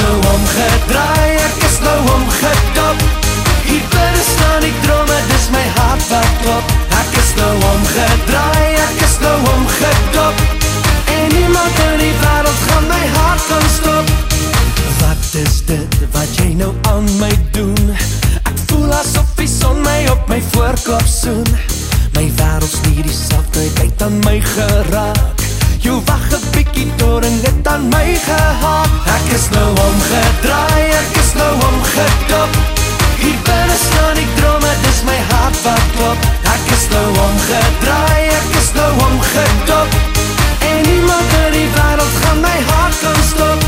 nou omgedraai, ek is nou omgedop. Hier binne staan die drome, dis my hart wat klop. Ek is nou omgedraai, ek is nou omgedop. En niemand in die wêreld gaan my hart kan stop. Wat is dit wat jy nou aan my doen? Ek voel asof die son my op my voorkop soen. My wêreld's nie dieselfde, jy het aan my geraak. Jou wag 'n bietjie door en dit aan my gehaak. Ek is nou omgedraai, ek is nou omgedop. Hier binne staan die drome, dis my hart wat klop. Ek is nou omgedraai, ek is nou omgedop. En niemand in die wêreld gaan my hart kan stop.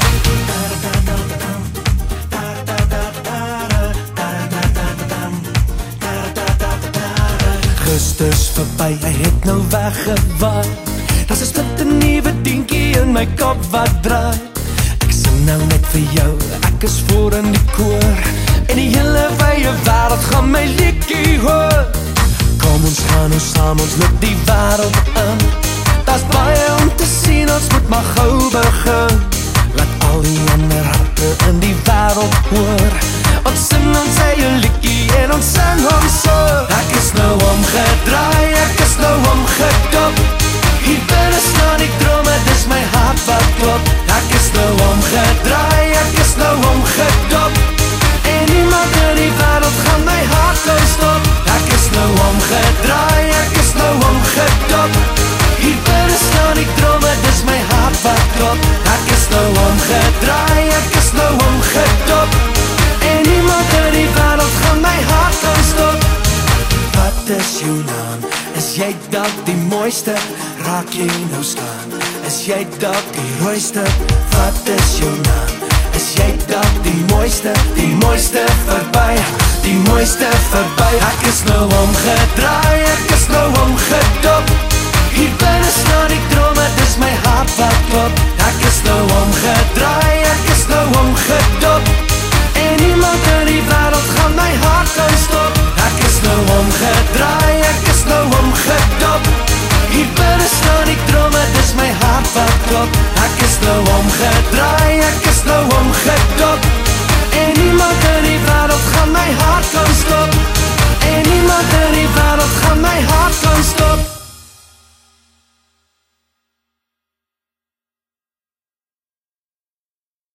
Augustus verby, hy het nou weggewaai. Daar's 'n splinte nuwe dingetjie in my kop wat draai. Ek sing nou net vir jou, ek is voor in die koor. En die hele wye wêreld gaan my liedjie hoor. Kom ons gaan ons saam, ons loop die wêreld in. Daar's baie om te sien, ons moet maar gou begin. Laat al die ander harte in die wêreld hoor. Ons sing ons eie liedjie en ons sing hom so. Ek is nou omgedraai, ek is nou omgedop. Hier binne staan die drome, dis my hart wat klop. Ek is nou omgedraai, ek is nou omgedop. En niemand in die wêreld gaan my hart kan stop. Ek is nou omgedraai, ek is nou omgedop. Hier binne staan die drome, dis my hart wat klop. Ek is nou omgedraai, ek is nou omgedop. En niemand in die wêreld gaan my hart kan stop. Wat is jou naam? Is jy dalk die mooiste? Raak jy nou staan? Is jy dalk die rooiste? Wat is jou naam? Is jy dalk die mooiste verby? Die mooiste verby. Ek is nou omgedraai, ek is nou omgedop. Hier binne staan die drome, dis my hart wat klop. Ek is nou omgedraai,